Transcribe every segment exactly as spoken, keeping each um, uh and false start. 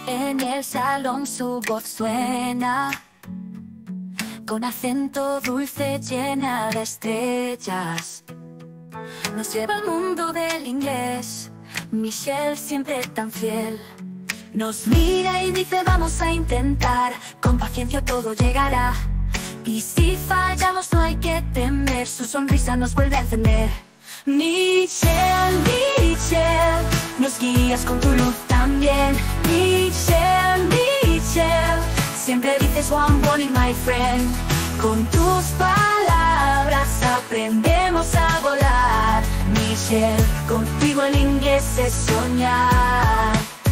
En el salón su voz suena, con acento dulce llena de estrellas. Nos lleva al mundo del inglés, Michelle siempre tan fiel. Nos mira y dice vamos a intentar, con paciencia todo llegará. Y si fallamos no hay que temer, su sonrisa nos vuelve a encender. Michelle, Michelle, nos guías con tu luz también. Michelle, Michelle, siempre dices one morning my friend. Con tus palabras aprendemos a volar. Michelle, contigo el inglés es soñar.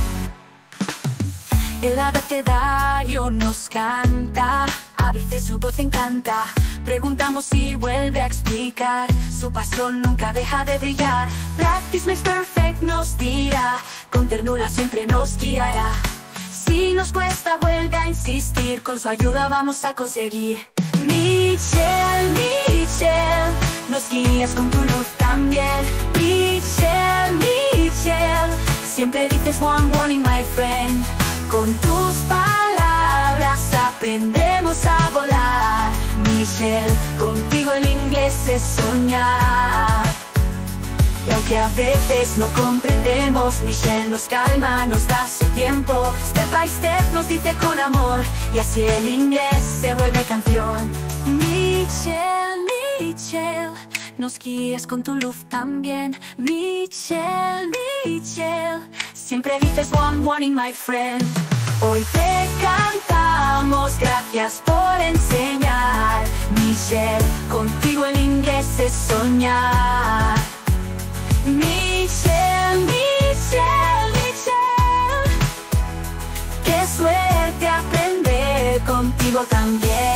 El abecedario nos canta, a veces su voz encanta. Preguntamos si vuelve a explicar, su pasión nunca deja de brillar. Practice makes perfect nos dirá, con ternura siempre nos guiará. Si nos cuesta vuelve a insistir, con su ayuda vamos a conseguir. Michelle, Michelle, nos guías con tu luz también. Michelle, Michelle, siempre dices one morning my friend. Con tus palabras aprendemos a volar. Michelle, contigo el inglés es soñar. Y aunque a veces no comprendemos, Michelle nos calma, nos da su tiempo. Step by step nos dice con amor, y así el inglés se vuelve canción. Michelle, Michelle, nos guías con tu luz también. Michelle, Michelle, siempre dices one morning my friend. Hoy te cantamos, gracias por enseñar. Michelle, contigo el inglés es soñar. Michelle, Michelle, Michelle, qué suerte aprender contigo también.